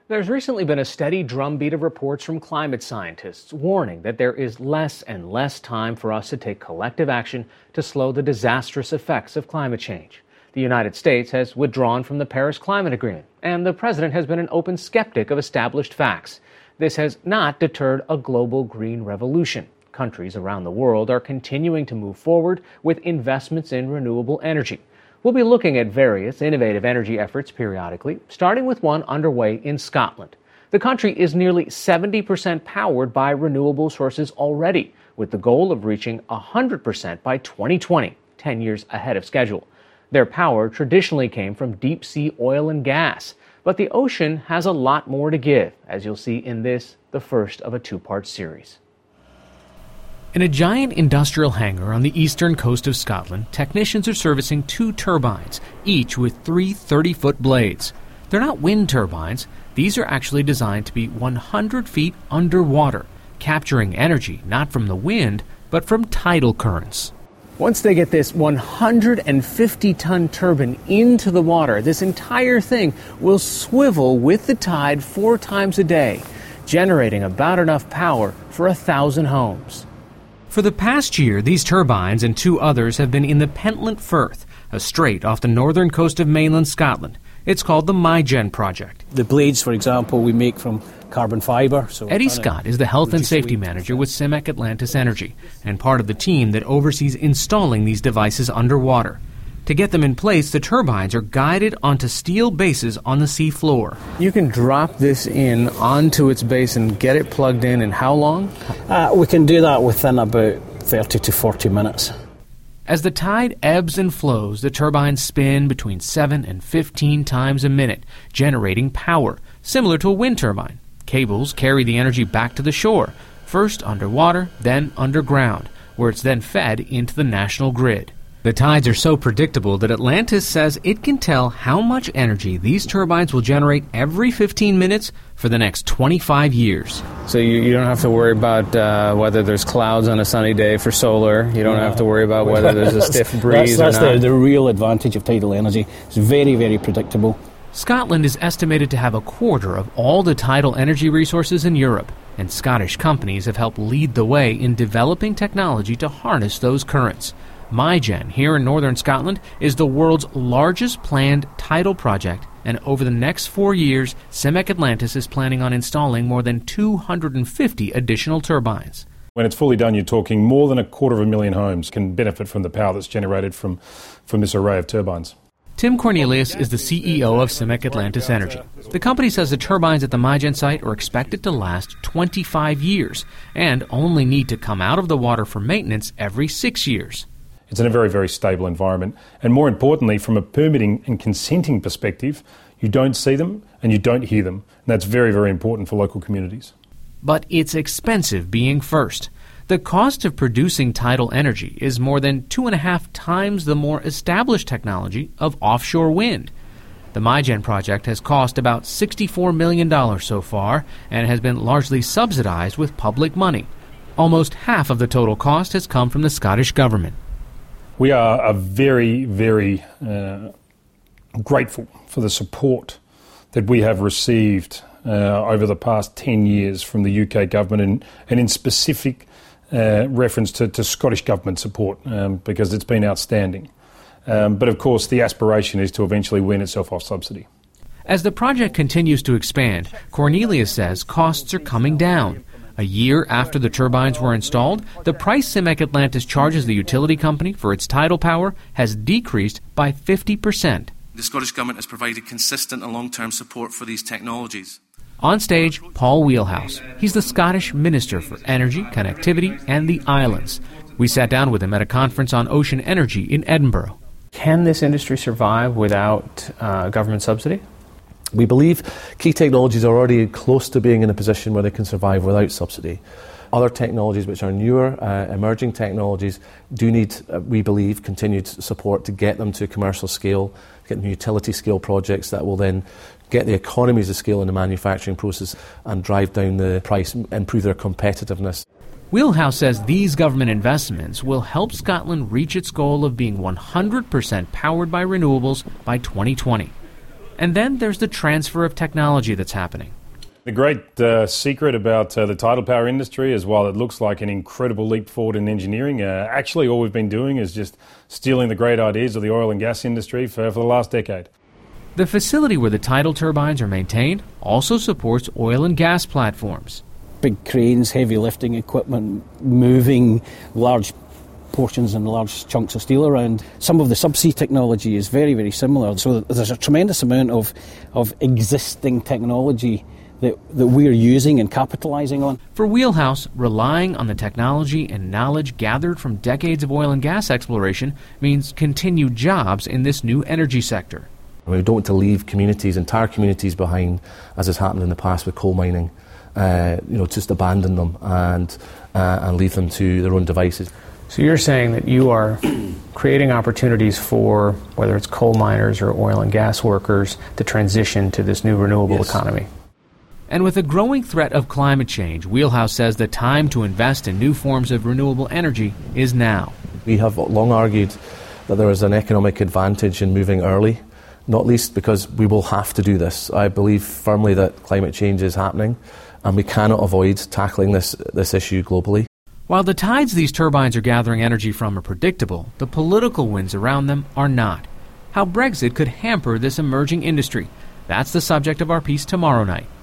There's recently been a steady drumbeat of reports from climate scientists warning that there is less and less time for us to take collective action to slow the disastrous effects of climate change. The United States has withdrawn from the Paris Climate Agreement, and the president has been an open skeptic of established facts. This has not deterred a global green revolution. Countries around the world are continuing to move forward with investments in renewable energy. We'll be looking at various innovative energy efforts periodically, starting with one underway in Scotland. The country is nearly 70% powered by renewable sources already, with the goal of reaching 100% by 2020, 10 years ahead of schedule. Their power traditionally came from deep-sea oil and gas, but the ocean has a lot more to give, as you'll see in this, the first of a two-part series. In a giant industrial hangar on the eastern coast of Scotland, technicians are servicing 2 turbines, each with 3 30-foot blades. They're not wind turbines. These are actually designed to be 100 feet underwater, capturing energy not from the wind, but from tidal currents. Once they get this 150-ton turbine into the water, this entire thing will swivel with the tide 4 times a day, generating about enough power for 1,000 homes. For the past year, these turbines and 2 others have been in the Pentland Firth, a strait off the northern coast of mainland Scotland. It's called the MyGen project. The blades, for example, we make from carbon fibre. Eddie Scott is the health and safety manager with CIMEC Atlantis Energy and part of the team that oversees installing these devices underwater. To get them in place, the turbines are guided onto steel bases on the sea floor. You can drop this in onto its base and get it plugged in how long? We can do that within about 30 to 40 minutes. As the tide ebbs and flows, the turbines spin between 7 and 15 times a minute, generating power, similar to a wind turbine. Cables carry the energy back to the shore, first underwater, then underground, where it's then fed into the national grid. The tides are so predictable that Atlantis says it can tell how much energy these turbines will generate every 15 minutes for the next 25 years. So you don't have to worry about whether there's clouds on a sunny day for solar. You don't have to worry about whether there's a stiff breeze that's or not. That's the real advantage of tidal energy. It's very, very predictable. Scotland is estimated to have a quarter of all the tidal energy resources in Europe, and Scottish companies have helped lead the way in developing technology to harness those currents. MyGen, here in northern Scotland, is the world's largest planned tidal project, and over the next 4 years, CIMEC Atlantis is planning on installing more than 250 additional turbines. When it's fully done, you're talking more than 250,000 homes can benefit from the power that's generated from this array of turbines. Tim Cornelius is the CEO of CIMEC Atlantis Energy. The company says the turbines at the MyGen site are expected to last 25 years and only need to come out of the water for maintenance every 6 years. It's in a very, very stable environment. And more importantly, from a permitting and consenting perspective, you don't see them and you don't hear them. And that's very, very important for local communities. But it's expensive being first. The cost of producing tidal energy is more than 2.5 times the more established technology of offshore wind. The MyGen project has cost about $64 million so far and has been largely subsidized with public money. Almost half of the total cost has come from the Scottish government. We are very, very grateful for the support that we have received over the past 10 years from the UK government and in specific reference to Scottish government support because it's been outstanding. But of course the aspiration is to eventually wean itself off subsidy. As the project continues to expand, Cornelius says costs are coming down. A year after the turbines were installed, the price CIMEC Atlantis charges the utility company for its tidal power has decreased by 50%. The Scottish Government has provided consistent and long-term support for these technologies. On stage, Paul Wheelhouse. He's the Scottish Minister for Energy, Connectivity and the Islands. We sat down with him at a conference on ocean energy in Edinburgh. Can this industry survive without government subsidy? We believe key technologies are already close to being in a position where they can survive without subsidy. Other technologies, which are newer, emerging technologies, do need, we believe, continued support to get them to commercial scale, get them utility scale projects that will then get the economies of scale in the manufacturing process and drive down the price, improve their competitiveness. Wheelhouse says these government investments will help Scotland reach its goal of being 100% powered by renewables by 2020. And then there's the transfer of technology that's happening. The great secret about the tidal power industry is, while it looks like an incredible leap forward in engineering, actually all we've been doing is just stealing the great ideas of the oil and gas industry for the last decade. The facility where the tidal turbines are maintained also supports oil and gas platforms. Big cranes, heavy lifting equipment, moving large portions and large chunks of steel around. Some of the subsea technology is very, very similar. So there's a tremendous amount of existing technology that we're using and capitalising on. For Wheelhouse, relying on the technology and knowledge gathered from decades of oil and gas exploration means continued jobs in this new energy sector. We don't want to leave entire communities behind, as has happened in the past with coal mining. Just abandon them and leave them to their own devices. So you're saying that you are creating opportunities for, whether it's coal miners or oil and gas workers, to transition to this new renewable economy. And with a growing threat of climate change, Wheelhouse says the time to invest in new forms of renewable energy is now. We have long argued that there is an economic advantage in moving early, not least because we will have to do this. I believe firmly that climate change is happening and we cannot avoid tackling this issue globally. While the tides these turbines are gathering energy from are predictable, the political winds around them are not. How Brexit could hamper this emerging industry. That's the subject of our piece tomorrow night.